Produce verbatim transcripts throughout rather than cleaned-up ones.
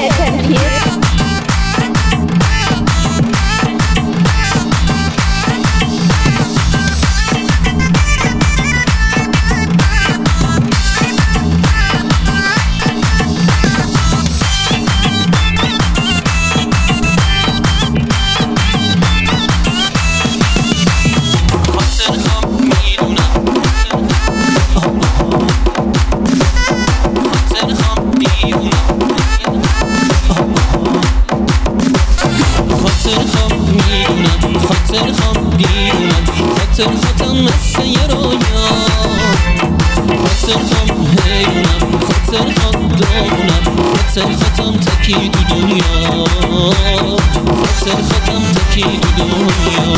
خاطر خام دیونم خاطر خاتم مثل یه رویا خاطر خام حیونم خاطر خام دونم خاطر خاتم تکی دو دنیا خاطر خاتم تکی دو دنیا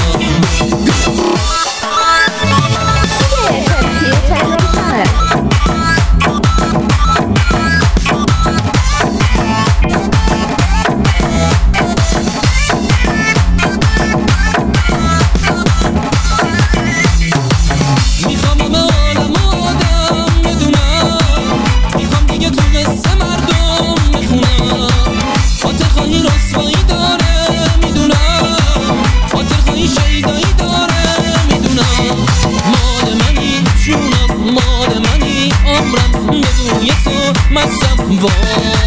مستم وای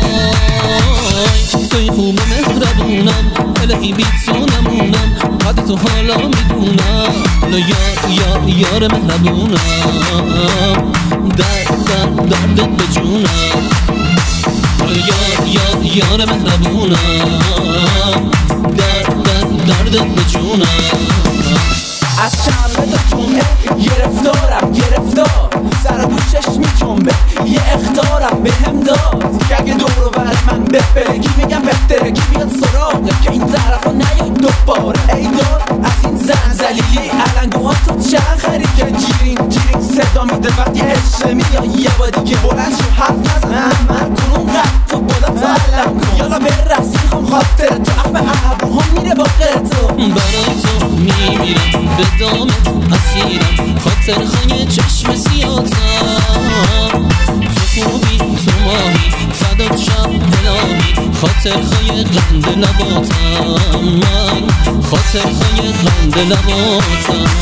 توی خوب مهربونم الهی بی تو نمونم قد تو حالا میدونم یار یار یار مهربونم درد درد دردت به جونم یار یار یار مهربونم درد درد دردت به جونم از چند تا جمعه گرفتارم گرفتار سر و گوشش میجنبه یه اخطارم به هم داد که اگه دور و بر من بپره کی میگم بهتره کی بیاد سراغه که این طرفا نیای دوباره ای داد از این زن زلیلی علنگوها تو چند خرید که جیرین جیرین صدا میده وقتی عشق میاد یه با دیگه بلند شو حرف نزن من کنون قد تو بالا تو علم کن یالا برقص میخوام خاطر تو اخم ابروها میره با تو برای تو میمیرم به دامت اسیرم خاطر خانه چشم سیاتم تو خوبی تو ماهی فدات شم الهی خاطر خای قند لباتم من خاطر خای قند لباتم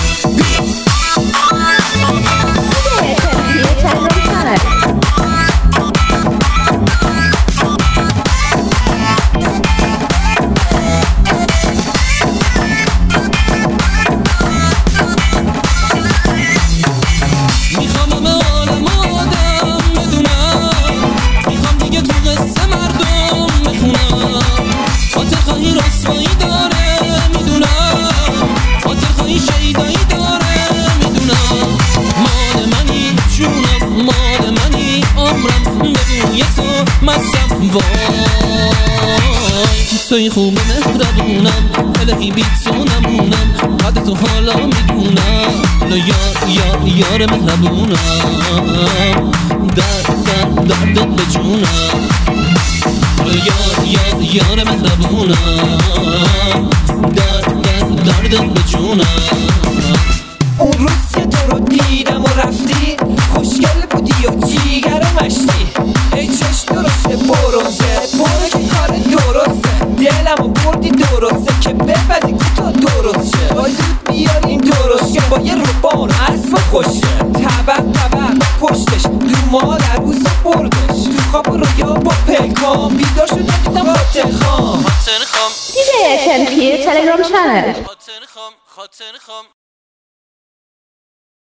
مستم وای توی خوب مهربونم الهی بی تو نمونم قد تو حالا میدونم یار یار یار مهربونم درد درد دردت به جونم یار یار یار مهربونم درد درد دردت به جونم اون روز که تو رو دیدم و رفتی خوشگل بودی و جیگر و مشتی ای چشم درسته برازه برو که کار درسته دلم و بردی درسته که بپذی که تو درست شه باید زود بیاری این درست شه با یه روبان اسب خوشه طبق طبق پشتش دو مادر روز بردش تو خواب و رویا با پلکام بیدار شدم دیدم خاطر خام خاطر خام دیگه تلگرام چنل خاطر خام خاطر خام